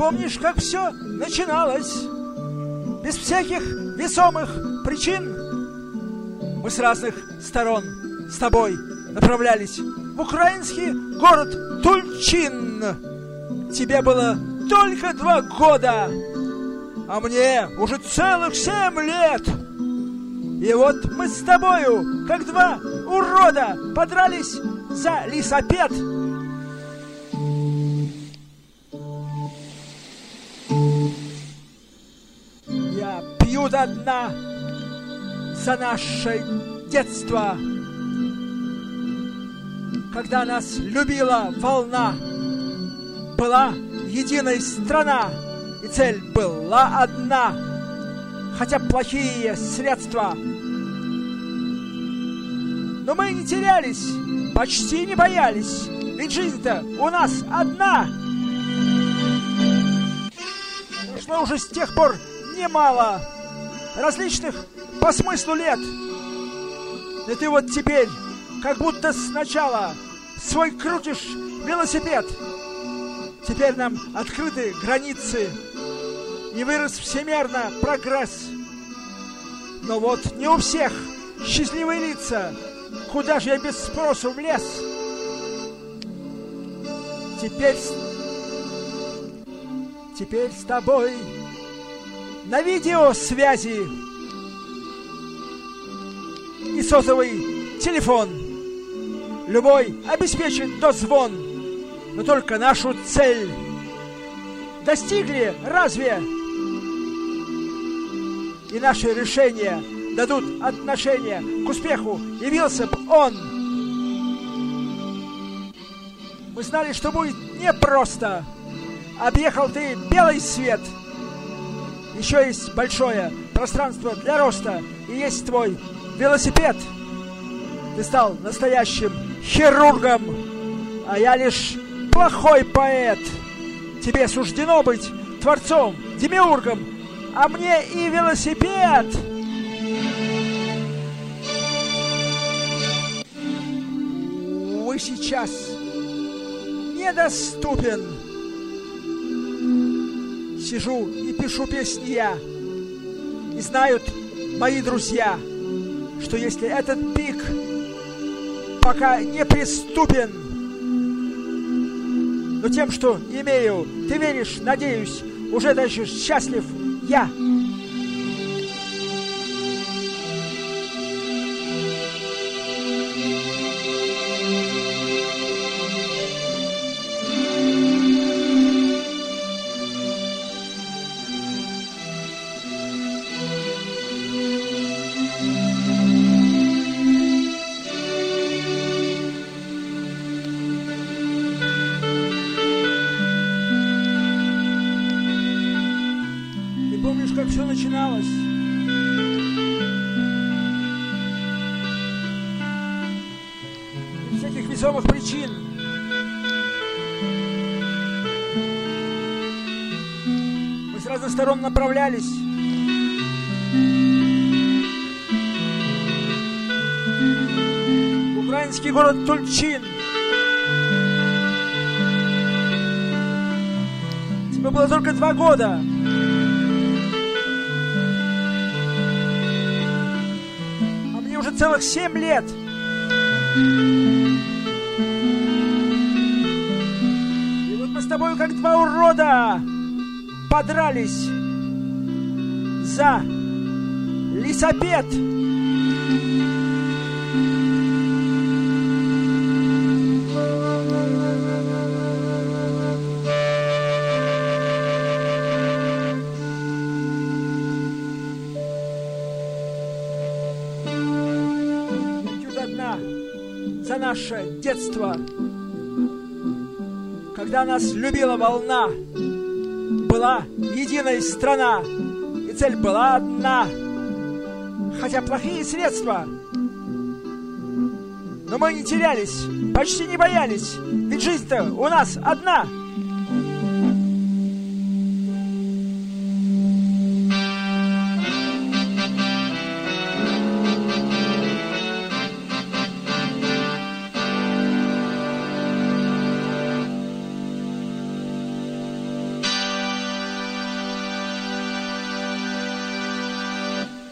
помнишь, как все начиналось? Без всяких весомых причин мы с разных сторон с тобой направлялись в украинский город Тульчин. Тебе было только 2 года, а мне уже целых 7 лет. И вот мы с тобою, как 2 урода, подрались за лисапед. Я пью до дна за наше детство, когда нас любила волна. Была единая страна, и цель была одна, хотя плохие средства. Но мы не терялись, почти не боялись, ведь жизнь-то у нас одна. Прошло уже с тех пор немало различных по смыслу лет. И ты вот теперь, как будто сначала, свой крутишь велосипед. Теперь нам открыты границы, и вырос всемерно прогресс. Но вот не у всех счастливые лица. Куда же я без спросу влез? Теперь с тобой на видеосвязи и сотовый телефон. Любой обеспечит дозвон. Но только нашу цель достигли разве? И наши решения дадут отношение к успеху, явился бы он. Мы знали, что будет непросто. Объехал ты белый свет. Еще есть большое пространство для роста, и есть твой велосипед. Ты стал настоящим хирургом, а я лишь плохой поэт. Тебе суждено быть творцом, демиургом, а мне и велосипед. Увы, сейчас недоступен. Сижу и пишу песни я, и знают мои друзья, что если этот пик пока не приступен, но тем, что имею, ты веришь, надеюсь, уже даже счастлив я. Как все начиналось. Без всяких весомых причин. Мы с разных сторон направлялись. В украинский город Тульчин. Тебе было только 2 года. Уже целых 7 лет. И вот мы с тобой, как 2 урода, подрались за лисапед. За наше детство, когда нас любила волна, была единая страна, и цель была одна, хотя плохие средства. Но мы не терялись, почти не боялись, ведь жизнь-то у нас одна.